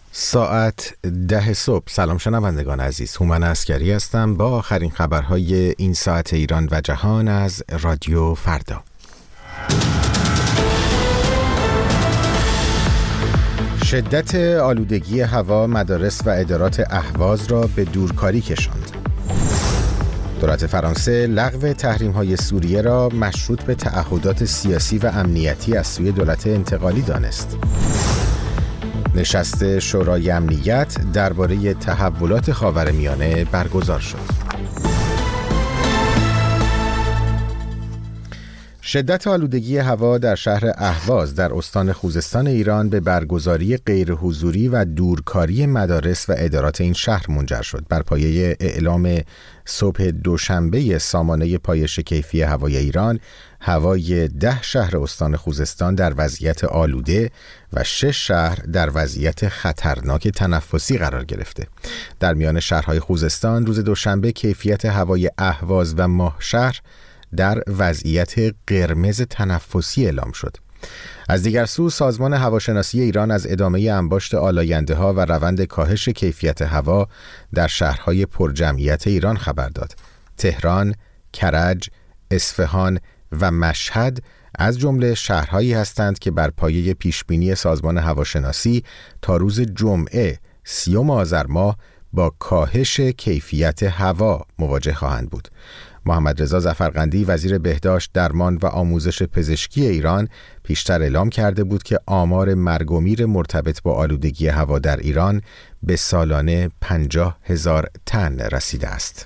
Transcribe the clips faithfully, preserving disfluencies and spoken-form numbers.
ساعت ده صبح. سلام شنوندگان عزیز، هومن عسکری هستم با آخرین خبرهای این ساعت ایران و جهان از رادیو فردا. شدت آلودگی هوا مدارس و ادارات اهواز را به دورکاری کشاند. دولت فرانسه لغو تحریم‌های سوریه را مشروط به تعهدات سیاسی و امنیتی از سوی دولت انتقالی دانست. نشست شورای امنیت درباره تحولات خاورمیانه برگزار شد. شدت آلودگی هوا در شهر اهواز در استان خوزستان ایران به برگزاری غیرحضوری و دورکاری مدارس و ادارات این شهر منجر شد. بر پایه اعلام صبح دوشنبه سامانه پایش کیفی هوای ایران، هوای ده شهر استان خوزستان در وضعیت آلوده و شش شهر در وضعیت خطرناک تنفسی قرار گرفته. در میان شهرهای خوزستان روز دوشنبه کیفیت هوای اهواز و ماهشهر در وضعیت قرمز تنفسی اعلام شد. از دیگر سو سازمان هواشناسی ایران از ادامه انباشت آلاینده ها و روند کاهش کیفیت هوا در شهرهای پرجمعیت ایران خبر داد. تهران، کرج، اصفهان و مشهد از جمله شهرهایی هستند که بر پایه پیشبینی سازمان هواشناسی تا روز جمعه سیوم آذر ماه با کاهش کیفیت هوا مواجه خواهند بود. محمد رضا ظفرقندی وزیر بهداشت، درمان و آموزش پزشکی ایران پیشتر اعلام کرده بود که آمار مرگ و میر مرتبط با آلودگی هوا در ایران به سالانه پنجاه هزار تن رسیده است.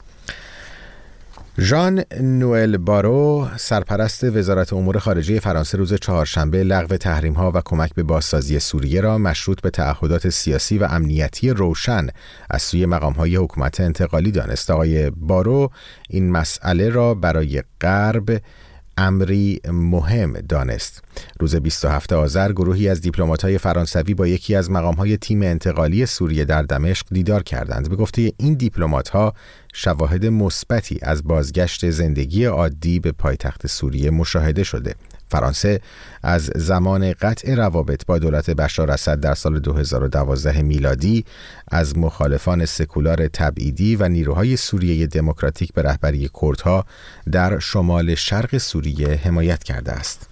ژان نوئل بارو، سرپرست وزارت امور خارجه فرانسه، روز چهارشنبه لغو تحریم‌ها و کمک به بازسازی سوریه را مشروط به تعهدات سیاسی و امنیتی روشن از سوی مقام‌های حکومت انتقالی دانست. آقای بارو این مسئله را برای غرب امری مهم دانست. روز بیست و هفتم آذر گروهی از دیپلمات‌های فرانسوی با یکی از مقام‌های تیم انتقالی سوریه در دمشق دیدار کردند. به گفته این دیپلمات‌ها شواهد مثبتی از بازگشت زندگی عادی به پایتخت سوریه مشاهده شده. فرانسه از زمان قطع روابط با دولت بشار اسد در سال دو هزار و دوازده میلادی از مخالفان سکولار تبعیدی و نیروهای سوریه دموکراتیک به رهبری کردها در شمال شرق سوریه حمایت کرده است.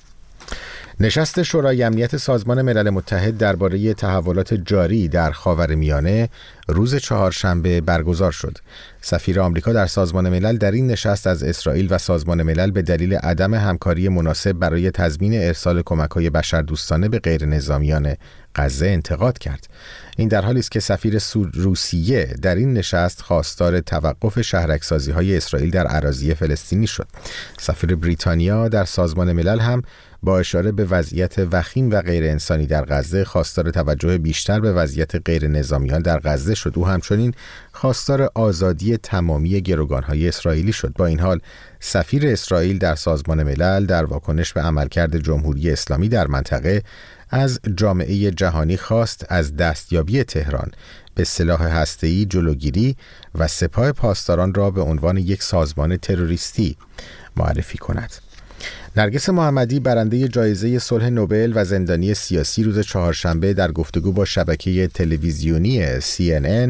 نشست شورای امنیت سازمان ملل متحد درباره تحولات جاری در خاورمیانه روز چهارشنبه برگزار شد. سفیر آمریکا در سازمان ملل در این نشست از اسرائیل و سازمان ملل به دلیل عدم همکاری مناسب برای تضمین ارسال کمک‌های بشردوستانه به غیر نظامیان غزه انتقاد کرد. این در حالی است که سفیر روسیه در این نشست خواستار توقف شهرک‌سازی‌های اسرائیل در اراضی فلسطینی شد. سفیر بریتانیا در سازمان ملل هم با اشاره به وضعیت وخیم و غیر انسانی در غزه خواستار توجه بیشتر به وضعیت غیر نظامیان در غزه شد. او همچنین خواستار آزادی تمامی گروگان‌های اسرائیلی شد. با این حال سفیر اسرائیل در سازمان ملل در واکنش به عملکرد جمهوری اسلامی در منطقه از جامعه جهانی خواست از دستیابی تهران به سلاح هسته‌ای جلوگیری و سپاه پاسداران را به عنوان یک سازمان تروریستی معرفی کند. نرگس محمدی، برنده جایزه صلح نوبل و زندانی سیاسی، روز چهارشنبه در گفتگو با شبکه تلویزیونی سی ان ان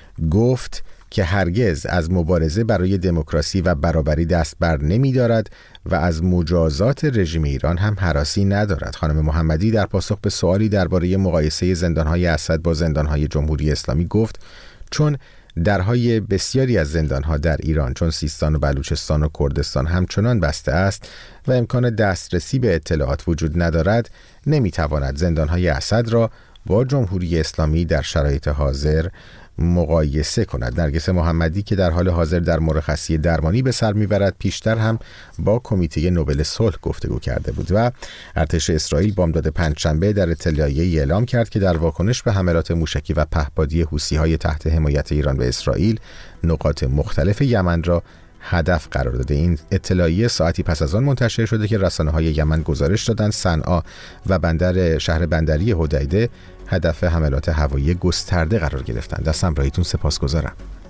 گفت که هرگز از مبارزه برای دموکراسی و برابری دست بر نمی دارد و از مجازات رژیم ایران هم هراسی ندارد. خانم محمدی در پاسخ به سوالی درباره مقایسه زندانهای اسد با زندانهای جمهوری اسلامی گفت چون درهای بسیاری از زندانها در ایران چون سیستان و بلوچستان و کردستان همچنان بسته است و امکان دسترسی به اطلاعات وجود ندارد، نمیتواند زندانهای اسد را با جمهوری اسلامی در شرایط حاضر مقایسه کند. نرگس محمدی که در حال حاضر در مرخصی درمانی به سر میبرد، پیشتر هم با کمیته نوبل صلح گفتگو کرده بود و ارتش اسرائیل بامداد پنجشنبه در اطلاعیه‌ای اعلام کرد که در واکنش به حملات موشکی و پهپادی حوثی‌های تحت حمایت ایران به اسرائیل نقاط مختلف یمن را هدف قرار داده. این اطلاعیه ساعتی پس از آن منتشر شده که رسانه‌های یمن گزارش دادند صنعا و بندر شهر بندری حدیده هدف حملات هوایی گسترده قرار گرفتند. از همراهیتون سپاسگزارم.